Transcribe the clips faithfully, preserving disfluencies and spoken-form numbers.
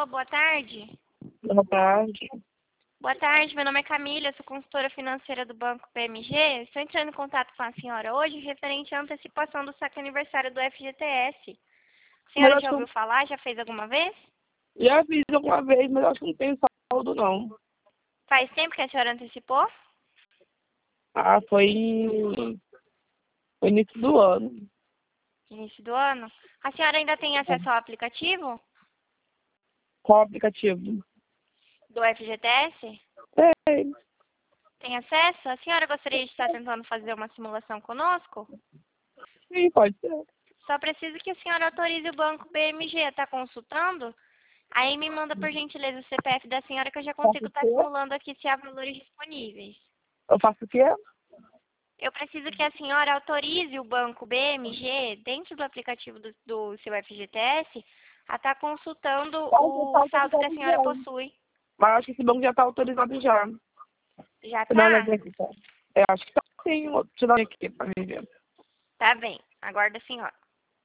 Alô, boa tarde. Boa tarde. Boa tarde, meu nome é Camila, eu sou consultora financeira do Banco B M G. Estou entrando em contato com a senhora hoje referente à antecipação do saque aniversário do F G T S. A senhora Mas já acho ouviu falar? Já fez alguma vez? que eu já fiz alguma vez, mas acho que não tem saldo, não. Faz tempo que a senhora antecipou? Ah, foi em... foi início do ano. Início do ano? A senhora ainda tem acesso ao aplicativo Qual aplicativo? do F G T S? Tem. Tem acesso? A senhora gostaria de estar tentando fazer uma simulação conosco? Sim, pode ser. Só preciso que a senhora autorize o Banco B M G a estar consultando. Aí me manda, por gentileza, o C P F da senhora que eu já consigo Faço o estar quê? simulando aqui se há valores disponíveis. Eu faço o quê? Eu preciso que a senhora autorize o Banco B M G, dentro do aplicativo do, do seu F G T S, a estar consultando Pode o estar saldo que a autorizado senhora já. possui. Mas acho que esse banco já está autorizado já. Já Deixa eu dar uma tá? olhadinha aqui, tá? É, acho que tá sim. Deixa eu dar uma aqui pra mim ver. Tá bem. Aguarda a senhora.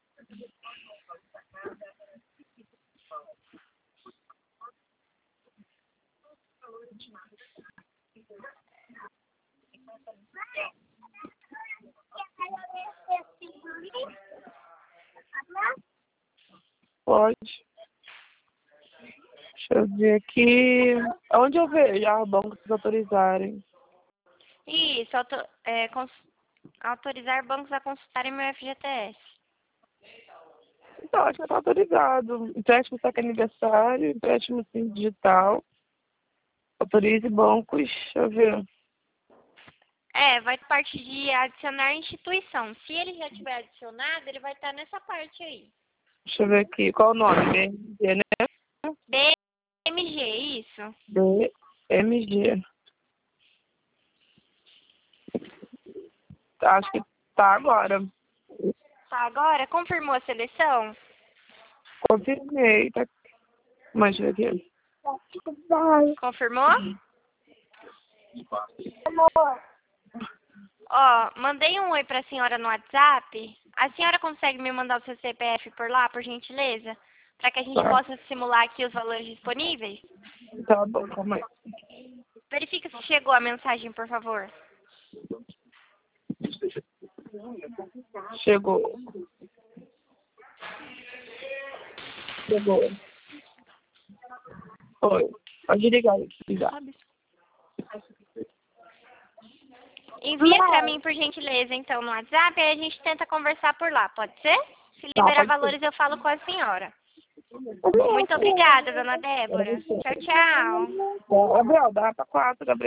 Pode. Deixa eu ver aqui. Onde eu vejo? Ah, bancos se autorizarem. Isso, auto- é, cons- autorizar bancos a consultarem meu F G T S. Então, acho que está autorizado. Empréstimo saque aniversário, empréstimo sim digital. Autorize bancos, deixa eu ver. É, vai parte de adicionar instituição. Se ele já tiver adicionado, ele vai estar nessa parte aí. Deixa eu ver aqui. Qual o nome? B M G, né? B M G, isso. B M G. Acho que tá agora. Tá, agora, confirmou a seleção? Confirmei. Tá. Mas deixa eu ver aqui. Confirmou? Ó, mandei um oi pra senhora no WhatsApp. A senhora consegue me mandar o seu C P F por lá, por gentileza? Para que a gente Tá, possa simular aqui os valores disponíveis? tá bom, calma aí. Verifica se chegou a mensagem, por favor. Chegou. Chegou. Oi. Pode ligar aqui já. Envia pra mim, por gentileza, então, no WhatsApp, aí a gente tenta conversar por lá, pode ser? Se Tá, liberar pode ser. valores, eu falo com a senhora. Muito obrigada, dona Débora. Tchau, tchau. Gabriel, dá pra quatro, Gabriel.